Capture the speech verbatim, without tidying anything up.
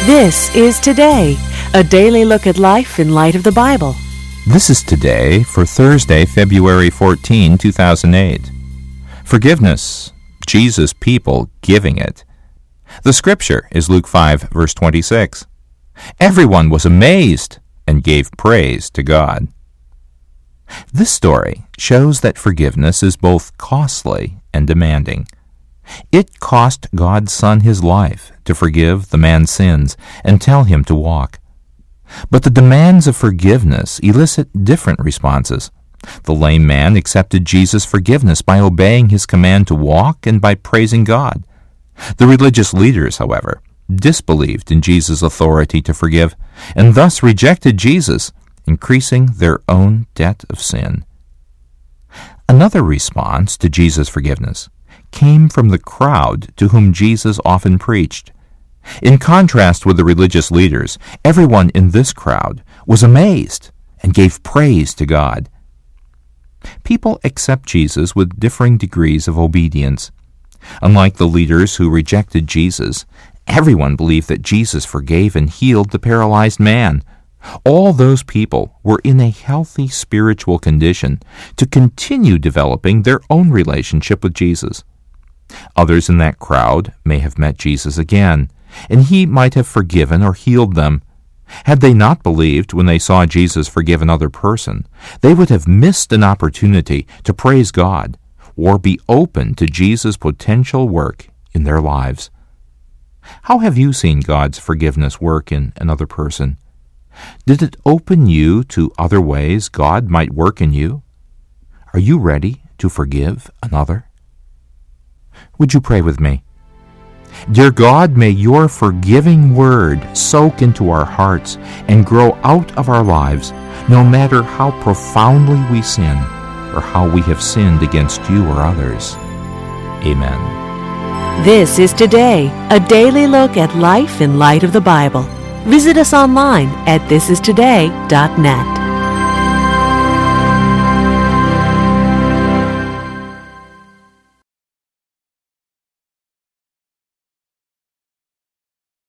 This is Today, a daily look at life in light of the Bible. This is Today for Thursday, February fourteenth, two thousand eight. Forgiveness, Jesus' people giving it. The scripture is Luke five, verse twenty-six. Everyone was amazed and gave praise to God. This story shows that forgiveness is both costly and demanding. It cost God's Son his life to forgive the man's sins and tell him to walk. But the demands of forgiveness elicit different responses. The lame man accepted Jesus' forgiveness by obeying his command to walk and by praising God. The religious leaders, however, disbelieved in Jesus' authority to forgive and thus rejected Jesus, increasing their own debt of sin. Another response to Jesus' forgiveness came from the crowd to whom Jesus often preached. In contrast with the religious leaders, everyone in this crowd was amazed and gave praise to God. People accept Jesus with differing degrees of obedience. Unlike the leaders who rejected Jesus, everyone believed that Jesus forgave and healed the paralyzed man. All those people were in a healthy spiritual condition to continue developing their own relationship with Jesus. Others in that crowd may have met Jesus again, and he might have forgiven or healed them. Had they not believed when they saw Jesus forgive another person, they would have missed an opportunity to praise God or be open to Jesus' potential work in their lives. How have you seen God's forgiveness work in another person? Did it open you to other ways God might work in you? Are you ready to forgive another? Would you pray with me? Dear God, may your forgiving word soak into our hearts and grow out of our lives, no matter how profoundly we sin or how we have sinned against you or others. Amen. This is Today, a daily look at life in light of the Bible. Visit us online at this is today dot net.